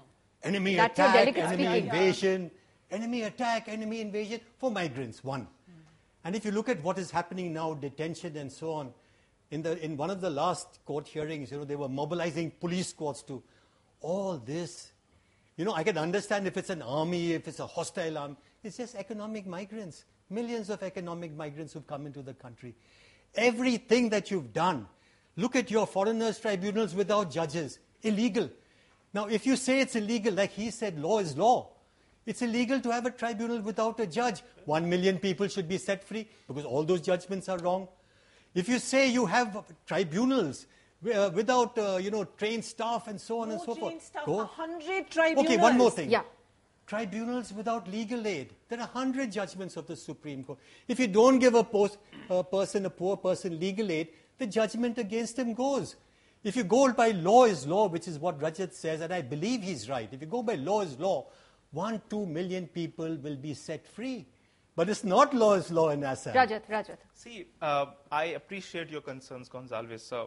Enemy That's your attack, delicate enemy speaking. invasion, enemy attack, enemy invasion for migrants, one. And if you look at what is happening now, detention and so on, in, the, in one of the last court hearings, you know, they were mobilizing police squads to all this. You know, I can understand if it's an army, if it's a hostile army. It's just economic migrants. Millions of economic migrants who've come into the country. Everything that you've done, Look at your foreigners' tribunals without judges. Illegal. Now, if you say it's illegal, like he said, law is law. It's illegal to have a tribunal without a judge. One million people should be set free because all those judgments are wrong. If you say you have tribunals uh, without, uh, you know, trained staff and so on no and so forth. Staff, Go. one hundred tribunals. Okay, one more thing. Yeah. Tribunals without legal aid. There are one hundred judgments of the Supreme Court. If you don't give a, post, a person, a poor person, legal aid, the judgment against him goes. If you go by law is law, which is what Rajat says, and I believe he's right. If you go by law is law, one, two million people will be set free. But it's not law is law in Assam. Rajat, Rajat. See, uh, I appreciate your concerns, Gonzalez, sir.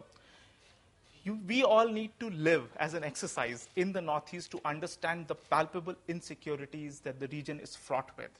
You, we all need to live as an exercise in the Northeast to understand the palpable insecurities that the region is fraught with.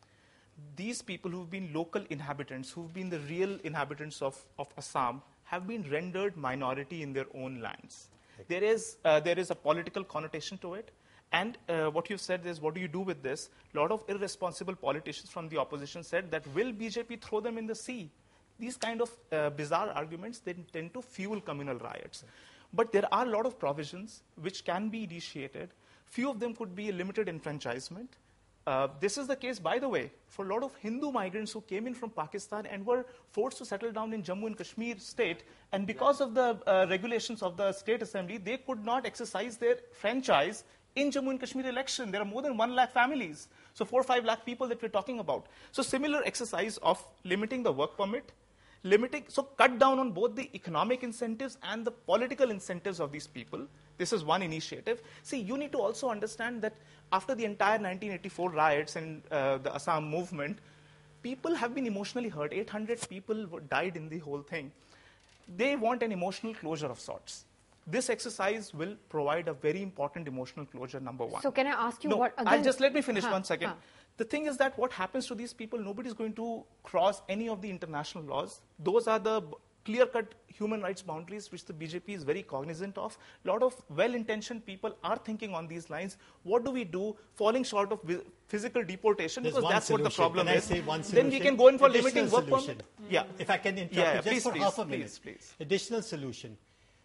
These people who've been local inhabitants, who've been the real inhabitants of, of Assam, have been rendered minority in their own lands. There is, uh, there is a political connotation to it. And uh, what you said is, what do you do with this? A lot of irresponsible politicians from the opposition said that, will B J P throw them in the sea? These kind of uh, bizarre arguments, they tend to fuel communal riots. But there are a lot of provisions which can be initiated. Few of them could be a limited enfranchisement. Uh, this is the case, by the way, for a lot of Hindu migrants who came in from Pakistan and were forced to settle down in Jammu and Kashmir state. And because of the uh, regulations of the state assembly, they could not exercise their franchise in Jammu and Kashmir election. There are more than one lakh families. So four or five lakh people that we're talking about. So similar exercise of limiting the work permit, limiting, so cut down on both the economic incentives and the political incentives of these people. This is one initiative. See, you need to also understand that after the entire nineteen eighty-four riots and uh, the Assam movement, people have been emotionally hurt. eight hundred people died in the whole thing. They want an emotional closure of sorts. This exercise will provide a very important emotional closure, number one. So can I ask you no, what again? I'll just let me finish huh, one second. huh. The thing is that what happens to these people, nobody's going to cross any of the international laws. Those are the clear-cut human rights boundaries which the B J P is very cognizant of. A lot of well-intentioned people are thinking on these lines. What do we do falling short of physical deportation? There's because that's solution. what the problem can I is. say one Then we can go in for limiting work solution. permit. Yeah. If I can interrupt yeah, yeah, you just please, for please, half a please, minute. Please. Additional solution.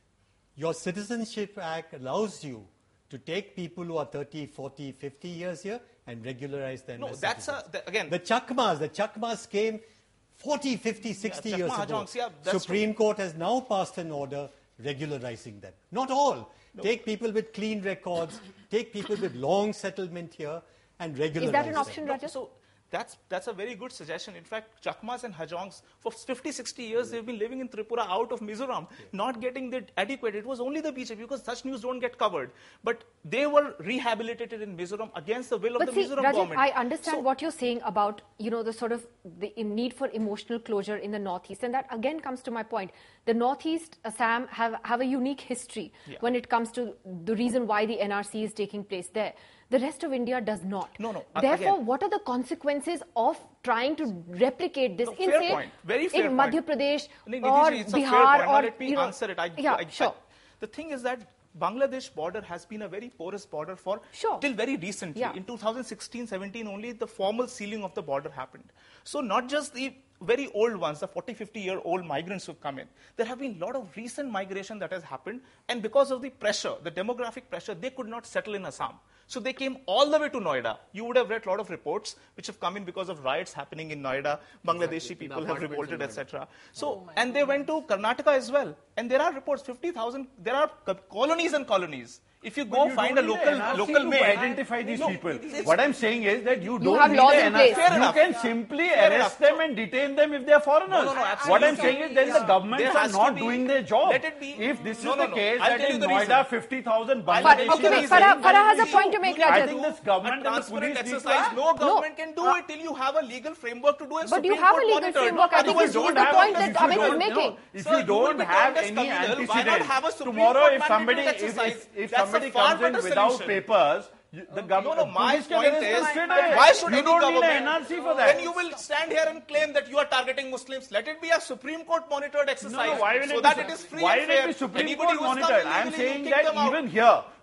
Your Citizenship Act allows you to take people who are thirty, forty, fifty years here and regularize them No, as that's citizens. a, the, again. The Chakmas, the Chakmas came forty, fifty, sixty Yeah, years Chakma ago. Hajongs, yeah, that's Supreme Court has now passed an order regularizing them. Not all. No. Take people with clean records, take people with long settlement here and regularize Is that an them. option, No, Rajat? so that's, that's a very good suggestion. In fact, Chakmas and Hajongs, for fifty, sixty years, they've been living in Tripura out of Mizoram, yeah. not getting the adequate. It was only the B J P because such news don't get covered. But they were rehabilitated in Mizoram against the will of but the see, Mizoram Rajat, government. I understand so, what you're saying about, you know, the sort of the need for emotional closure in the Northeast. And that again comes to my point. The Northeast, Assam, have, have a unique history yeah. when it comes to the reason why the N R C is taking place there. The rest of India does not. No, no. Therefore, again, what are the consequences of trying to replicate this no, in, fair say, point. Very fair in point. Madhya Pradesh Nidhi, or it's a Bihar? fair point. Now Or, let me you know, answer it. I, yeah, I, sure. I, the thing is that Bangladesh border has been a very porous border for sure. till very recently. Yeah. In two thousand sixteen seventeen only the formal sealing of the border happened. So not just the very old ones, the forty, fifty year old migrants who've come in. There have been a lot of recent migration that has happened, and because of the pressure, the demographic pressure, they could not settle in Assam. So they came all the way to Noida. You would have read a lot of reports which have come in because of riots happening in Noida. Bangladeshi exactly. people have revolted, et cetera. So, oh and they went to Karnataka as well. And there are reports, fifty thousand, there are colonies and colonies. If you go you find a local local to maid, identify these no, people. What I'm saying is that you, you don't have need laws the in N R C. place. You enough. can simply Fair arrest enough. them and detain them if they are foreigners. No, no, no, what I'm absolutely. saying is then Yeah. the governments There are has to not be- doing their job. let it be- If this No, is no, the no. case I'll that tell you in the Noida reason. fifty thousand But, Bangladeshi okay, but is Farah, in- Farah has a point to make, I Rajat. think this government a and the transparent police need to exercise. act. No government No. can do Uh, it till you have a legal framework to do it. But you Supreme have a Court legal monitored. framework. I think Otherwise, this don't is the have point a- that if you Amit was don't- making. no, If Sir, you you will don't be have termed as any communal. Why not antecedents, have a Supreme tomorrow Court if mandated somebody if, exercise? if, if That's a somebody far comes in better without solution. papers, you, the No, government no, my police can point arrest them is, straight that away. why should you any don't need government, an N R C for that. then you will stand here and claim that you are targeting Muslims. Let it be a Supreme Court monitored exercise No, no, why will so it that be, it is free why and will fair. it be Supreme Anybody Court who has come monitored? I am illegally, you saying kick that them out. even here,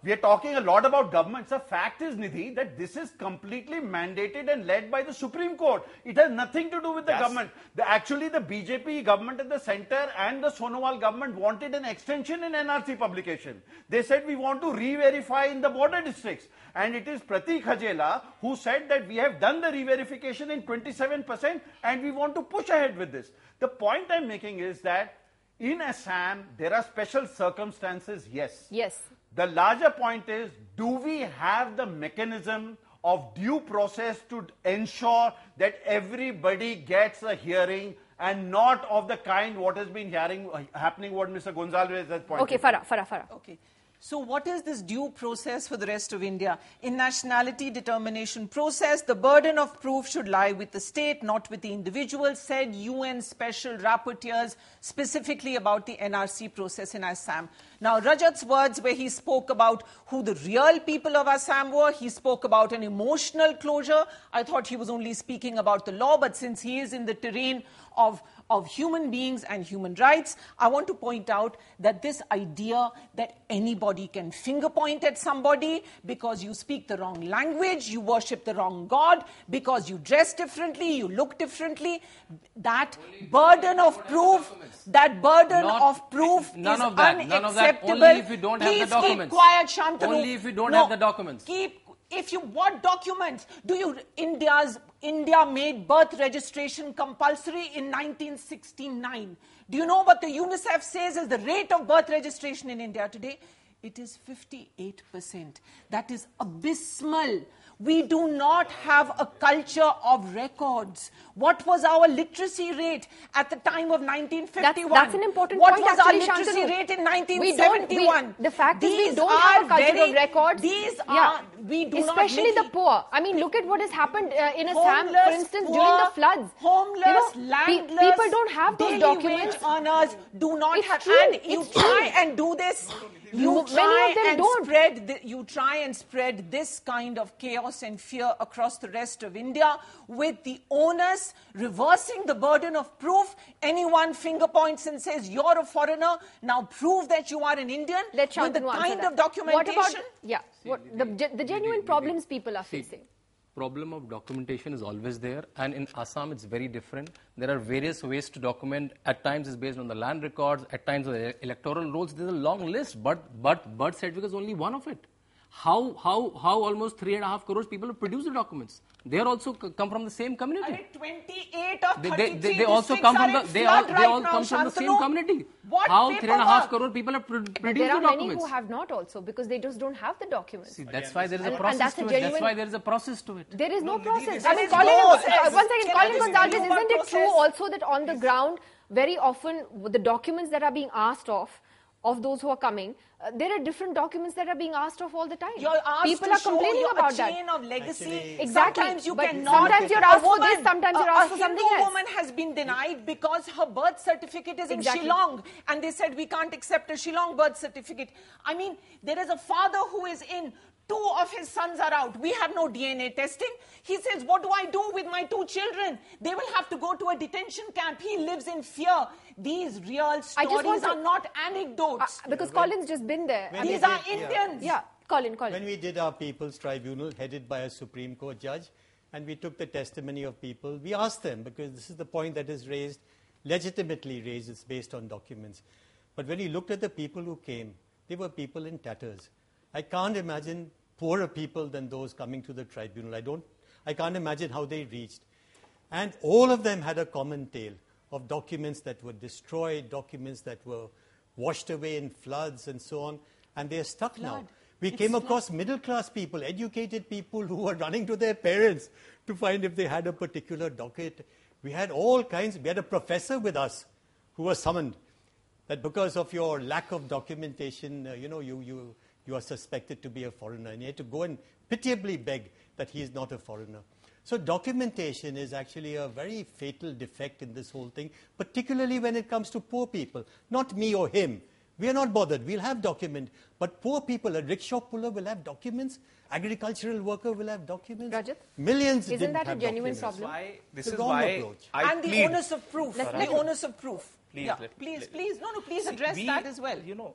we are talking a lot about governments. The fact is, Nidhi, that this is completely mandated and led by the Supreme Court. It has nothing to do with the Yes. government. The, actually, the B J P government at the center and the Sonowal government wanted an extension in N R C publication. They said we want to re-verify in the border districts. And it is Pratik Hajela who said that we have done the re-verification in twenty-seven percent and we want to push ahead with this. The point I'm making is that in Assam, there are special circumstances, yes. Yes. The larger point is, do we have the mechanism of due process to ensure that everybody gets a hearing and not of the kind what has been hearing, uh, happening, what Mister Gonzalez has pointed Okay, Farah, Farah, Farah. Okay. So what is this due process for the rest of India? In nationality determination process, the burden of proof should lie with the state, not with the individual, said U N special rapporteurs specifically about the N R C process in Assam. Now, Rajat's words where he spoke about who the real people of Assam were, he spoke about an emotional closure. I thought he was only speaking about the law, but since he is in the terrain of of human beings and human rights, I want to point out that this idea that anybody can finger point at somebody because you speak the wrong language, you worship the wrong God, because you dress differently, you look differently, that burden of proof, that burden Not- of proof none is of that, unacceptable. none of that. Only if you don't have the Please documents. keep quiet, Shantanu. Only if you don't No, have the documents. Keep If you, what documents? Do you, India's, India made birth registration compulsory in nineteen sixty-nine. Do you know what the UNICEF says is the rate of birth registration in India today? It is fifty-eight percent. That is abysmal. We do not have a culture of records. What was our literacy rate at the time of nineteen fifty-one? That's, that's an important what point. was actually, our literacy Shantanu. rate in We nineteen don't- we- seventy-one? The fact is we These don't have are a culture very- of records. These Yeah. are, we do not Especially live- the poor. I mean, look at what has happened uh, in Assam, for Homeless, instance, poor, during the floods. Homeless, you know, pe- landless, people don't have those daily documents. wage earners do not It's have. true, And you it's try true. and do this. Many You of try them and don't. spread. The, you try and spread this kind of chaos and fear across the rest of India, with the onus reversing the burden of proof. Anyone finger points and says you're a foreigner. Now prove that you are an Indian Let with the Shantanu answer kind that. of documentation. What about, yeah, what, the, ge- the genuine problems people are facing? Problem of documentation is always there, and in Assam it's very different. There are various ways to document. At times it's based on the land records, at times on the electoral rolls. There's a long list, but but birth certificate is only one of it. How how how almost three and a half crores people have produced the documents? They are also c- come from the same community. Are twenty-eight of They, thirty-three they, they, they also districts come are from the in they all flood they right all now, come from the same Shantanu? community. What How three and a half paperwork? crore people have pro- But produced there the are many documents? who have not also, because they just don't have the documents. See, that's why there is a And- and process that's a to it. genuine- That's why there is a process to it. There is no, process. there I mean, is Colin, no uh, process. one second, Can I Colin just Gonzalez, tell you isn't one it true process? also that on the ground, very often the documents that are being asked of, of those who are coming, uh, there are different documents that are being asked of all the time. You're asked People to are show complaining your about a that. chain of legacy. Actually- Exactly. Sometimes you But cannot. sometimes you're A asked for this, woman- sometimes you're a- asked for a something Hindu else. woman has been denied because her birth certificate is in Exactly. Shillong, and they said we can't accept a Shillong birth certificate. I mean, there is a father who is in. Two of his sons are out. We have no D N A testing. He says, what do I do with my two children? They will have to go to a detention camp. He lives in fear. These real I just stories want to- are not Uh, anecdotes. because Colin's just been there. when I mean, These we are did- yeah. Indians. yeah, Colin, Colin. When we did our People's Tribunal, headed by a Supreme Court judge, and we took the testimony of people, we asked them, because this is the point that is raised, legitimately raised, it's based on documents. But when we looked at the people who came, they were people in tatters. I can't imagine poorer people than those coming to the tribunal. I don't, I can't imagine how they reached. And all of them had a common tale of documents that were destroyed, documents that were washed away in floods and so on, and they're stuck now. Flood. We It's came flood. across middle-class people, educated people who were running to their parents to find if they had a particular docket. We had all kinds. We had a professor with us who was summoned that because of your lack of documentation, uh, you know, you, you, you are suspected to be a foreigner. And he had to go and pitiably beg that he is not a foreigner. So documentation is actually a very fatal defect in this whole thing, particularly when it comes to poor people. Not me or him. We are not bothered. We'll have document. But poor people, a rickshaw puller will have documents. Agricultural worker will have documents. Rajat? Millions Isn't didn't that a have genuine documents. problem? Why, this The is wrong why approach. I and the plead. onus of proof. Let- the let- onus of proof. Please, yeah. let- please, let- please. No, no, please See, address we- that as well. You know,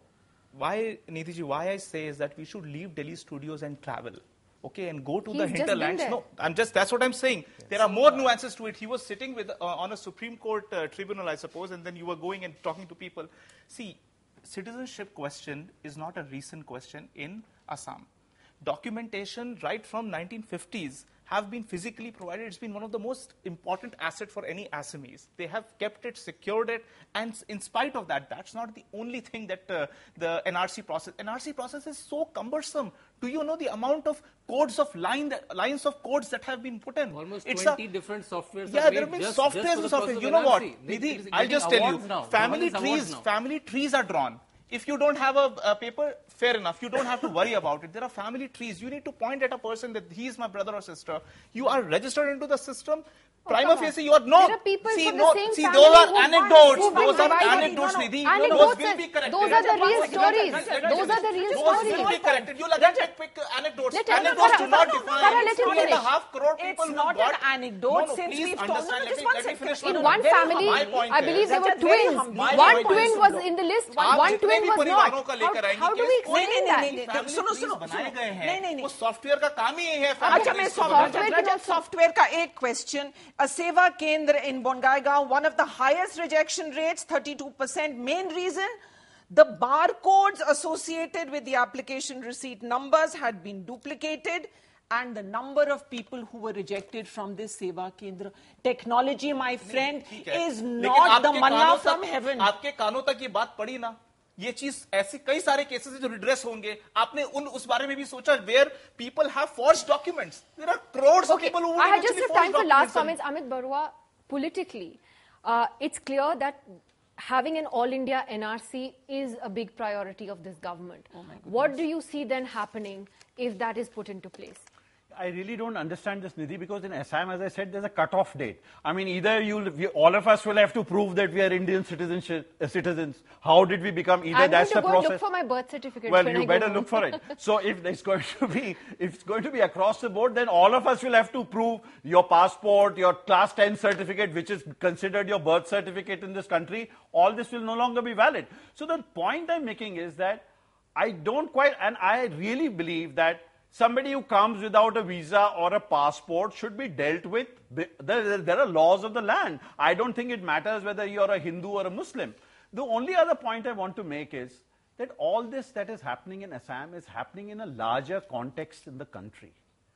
why, Nidhi, why I say is that we should leave Delhi studios and travel. Okay, and go to He's the just hinterlands. been there. No, I'm just, that's what I'm saying. Yes. There are more nuances to it. He was sitting with, uh, on a Supreme Court uh, tribunal, I suppose, and then you were going and talking to people. See, citizenship question is not a recent question in Assam. Documentation right from nineteen fifties have been physically provided. It's been one of the most important assets for any Assamese. They have kept it, secured it, and in spite of that, that's not the only thing that uh, the N R C process. N R C process is so cumbersome. Do you know the amount of codes of line, that, lines of codes that have been put in? Almost it's twenty a, different softwares. Yeah, there have been just, softwares just and software. the You know what, Nidhi, I'll just tell you, now. family trees, family trees are drawn. If you don't have a, a paper, fair enough. You don't have to worry about it. There are family trees. You need to point at a person that he is my brother or sister. You are registered into the system. Oh, Prima facie, you are no. There are people see, from no, the same see, family those are who anecdotes. who Those are provided- anecdotes, no, no. Nidhi. Anecdotes Those will is- be corrected. those are the real Let- stories. let- let- let- Those are the real Those stories. will be corrected. You'll again pick, pick anecdotes. Let him- Anecdotes do Farah, not Farah, define Farah, let him three and a finish. half crore people It's who not got- an anecdote No, no, since please we've understand. told- no, no, Let just me- one let me second. finish In my one point. family, My point I believe is- there were That's very twins. humbling. My One point twin is- was in the list, आप one जितने twin भी was परिवारों not. का How, लेकर आएंगे how do case, we कोई explain नहीं, that? नहीं, नहीं, family सुनो, trees सुनो, बनाए सुनो। गए हैं। नहीं, नहीं, नहीं। वो सॉफ्टवेयर का काम ही यही है अच्छा, family मैं trees को सॉफ्टवेयर बनाना। Software रजत सॉफ्टवेयर का एक क्वेश्चन अ सेवा केंद्र in Bongaigaon one of the highest rejection rates thirty-two percent main reason the barcodes associated with the application receipt numbers had been duplicated and the number of people who were rejected from this seva kendra technology my friend is not the manna from heaven. आपके कानों तक ये बात पड़ी ना, ये चीज ऐसे कई सारे केसेस हैं जो रिड्रेस होंगे. आपने उन उस बारे में भी सोचा where people have forged documents. There are crores of Okay, people who I would had just actually have forge time for last documents. comments. Amit Barua, politically, uh, it's clear that having an all-India N R C is a big priority of this government. Oh my goodness. What do you see then happening if that is put into place? I really don't understand this, Nidhi, because in Assam, as I said, there's a cut-off date. I mean, either you, we, all of us will have to prove that we are Indian citizenship, uh, citizens. How did we become? Either I'm that's going to the go process. look for my birth certificate. Well, when you I better go look home. for it. So if it's going to be, if it's going to be across the board, then all of us will have to prove your passport, your class ten certificate, which is considered your birth certificate in this country. All this will no longer be valid. So the point I'm making is that I don't quite, and I really believe that somebody who comes without a visa or a passport should be dealt with. There, there are laws of the land. I don't think it matters whether you're a Hindu or a Muslim. The only other point I want to make is that all this that is happening in Assam is happening in a larger context in the country.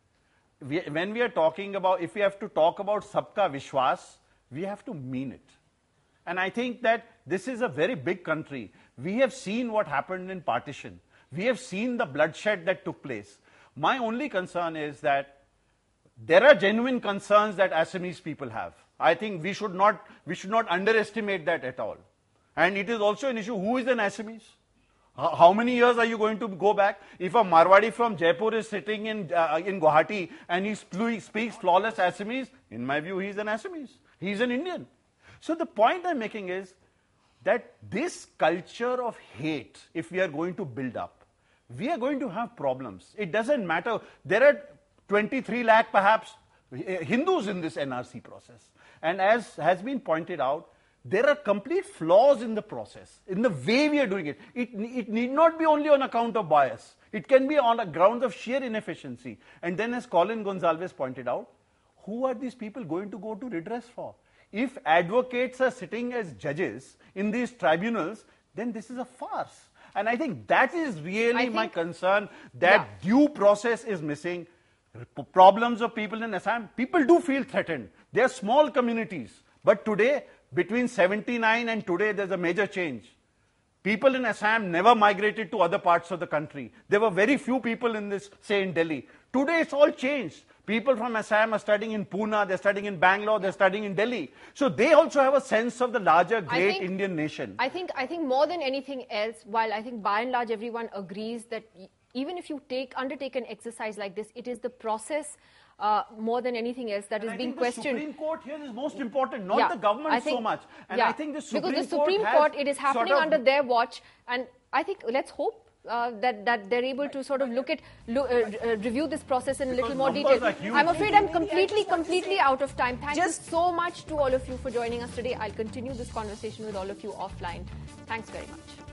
We, when we are talking about, if we have to talk about Sabka Vishwas, we have to mean it. And I think that this is a very big country. We have seen what happened in partition. We have seen the bloodshed that took place. My only concern is that there are genuine concerns that Assamese people have. I think we should not, we should not underestimate that at all. And it is also an issue, who is an Assamese? How, how many years are you going to go back? If a Marwadi from Jaipur is sitting in, uh, in Guwahati and he sp- speaks flawless Assamese, in my view, he is an Assamese. He is an Indian. So the point I'm making is that this culture of hate, if we are going to build up, we are going to have problems. It doesn't matter. There are twenty-three lakh perhaps Hindus in this N R C process. And as has been pointed out, there are complete flaws in the process, in the way we are doing it. It, it need not be only on account of bias. It can be on a ground of sheer inefficiency. And then as Colin Gonsalves pointed out, who are these people going to go to redress for? If advocates are sitting as judges in these tribunals, then this is a farce. And I think that is really my concern, that yeah. due process is missing. Problems of people in Assam, people do feel threatened. They are small communities. But today, between seventy-nine and today, there's a major change. People in Assam never migrated to other parts of the country. There were very few people in this, say in Delhi. Today, it's all changed. People from Assam are studying in Pune, they're studying in Bangalore, they're studying in Delhi. So they also have a sense of the larger, great think, Indian nation. I think, I think more than anything else, while I think by and large everyone agrees that even if you take undertake an exercise like this, it is the process uh, more than anything else that and is I being think questioned. The Supreme Court here is most important, not yeah, the government think, so much. And yeah, I think the Supreme because the Court Supreme has Court, it is happening sort of under their watch, and I think let's hope. Uh, that, that they're able to sort of look at, look, uh, uh, review this process in a little more detail. I'm afraid I'm completely, completely out of time. Thank you so much to all of you for joining us today. I'll continue this conversation with all of you offline. Thanks very much.